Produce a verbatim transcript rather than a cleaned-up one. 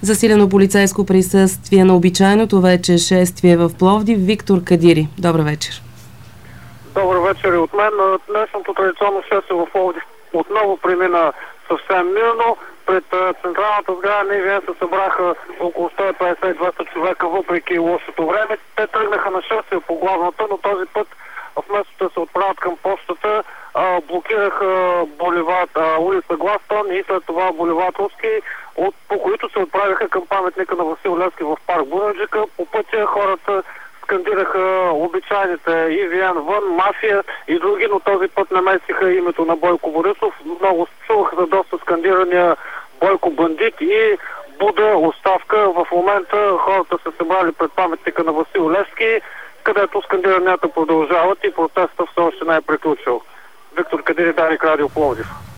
Засилено полицейско присъствие на обичайното вече шествие в Пловдив. Виктор Кадири, добър вечер. Добър вечер и от мен. Днешното традиционно шествие в Пловдив отново премина съвсем мирно. Пред централната сграда на И Ви Ен се събраха около сто и петдесет до двеста човека, въпреки лошото време. Те тръгнаха на шествие по главната, но този път вместо да се отправят към почтата, блокираха буливард, улица Гластон и след това буливард Руски, от, по които се отправиха към паметника на Васил Левски в парк Бунаджика. По пътя хората скандираха обичайните И Ви Ен вън, мафия и други, но този път намесиха името на Бойко Борисов. Много чуваха за доста скандирания Бойко бандит и Буда оставка. В момента хората се събрали пред паметника на Васил Левски, където скандиранията продължават и протестът все още не е приключил. Виктор Кадири, Дарик, Радио Пловдив.